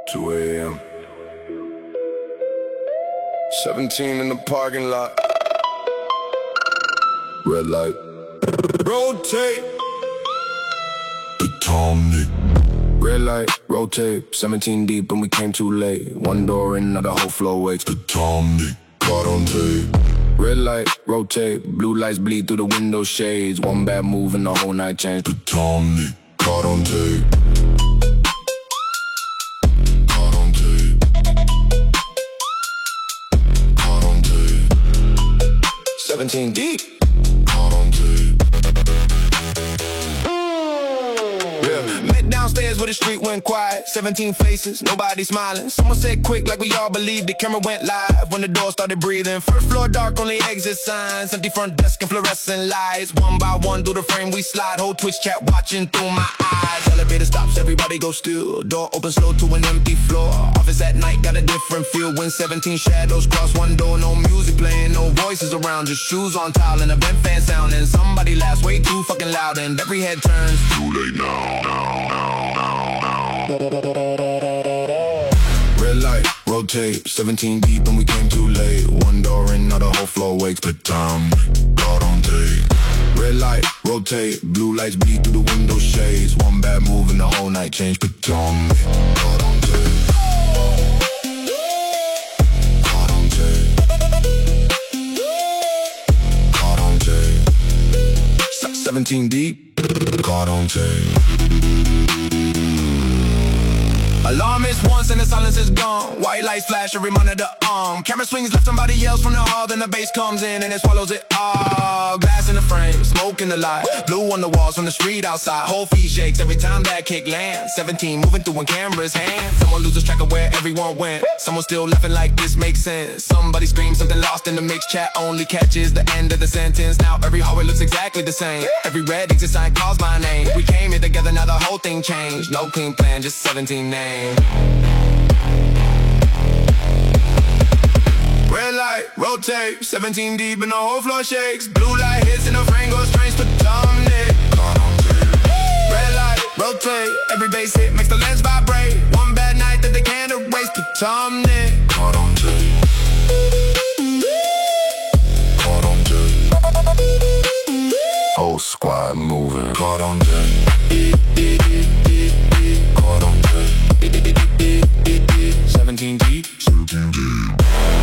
2 a.m. 17 in the parking lot. Red light. Rotate. Atomic. Red light, rotate. 17 deep and we came too late. One door in, now the whole floor waits. Atomic. Caught on tape. Red light, rotate. Blue lights bleed through the window shades. One bad move and the whole night changed. Atomic. Caught on tape. Caught on tape. Caught on tape. 17 deep. Caught on tape. Met downstairs where the street went quiet. 17 faces, nobody smiling. Someone said quick like we all believed. The camera went live when the door started breathing. First floor dark, only exit signs. Empty front desk and fluorescent lights. One by one through the frame we slide. Whole Twitch chat watching through my eyes. Elevator stops, everybody go still. Door opens slow to an empty floor. Office at night got a different feel. When 17 shadows cross one door. No music playing, no voices around. Just shoes on tile and a vent fan sounding. Somebody laughs way too fucking loud and every head turns. Too late now. Red light, rotate. 17 deep and we came too late. One door in, now the whole floor wakes. The time, caught on tape. Red light, rotate. Blue lights bleed through the window shades. One bad move and the whole night changed. But on me, caught on tape. Caught on tape. Caught on tape. 17 deep, caught on tape. Alarm is once and the silence is gone. White lights flash, a reminder to arm. Camera swings, left somebody else from the hall. Then the bass comes in and it swallows it all. Glass in the frame, smoke in the light. Blue on the walls from the street outside. Whole feet shakes every time that kick lands. 17 moving through one camera's hand. Someone loses track of where everyone went. Someone still laughing like this makes sense. Somebody screams something lost in the mix chat. Only catches the end of the sentence. Now every hallway looks exactly the same. Every red exit sign calls my name. We came here together, now the whole thing changed. No clean plan, just 17 names. Red light, rotate. 17 deep and the whole floor shakes. Blue light hits and the frame goes strange. Atomic. Red light, rotate. Every bass hit makes the lens vibrate. One bad night that they can't erase. Atomic. Caught on tape. Caught on tape. Whole squad moving. Caught on tape. Caught on tape. 17 deep. 17 deep.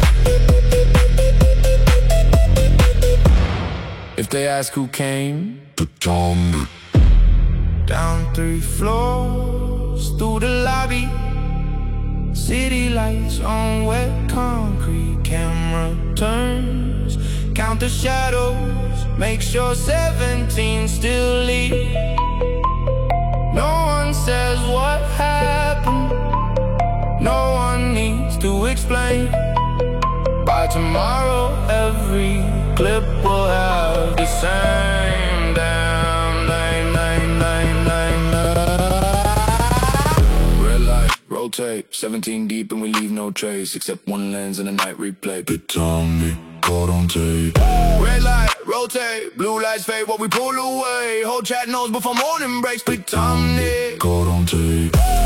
If they ask who came, Atomic. Down 3 floors, through the lobby. City lights on wet concrete. Camera turns, count the shadows. Make sure 17 still leave. No one says what happened. No one needs to explain. By tomorrow, every clip will have the same damn name. Red light, rotate. 17 deep and we leave no trace except one lens and a night replay. Atomic, caught on tape. Red light, rotate. Blue lights fade while we pull away. Whole chat knows before morning breaks. Atomic, caught on tape.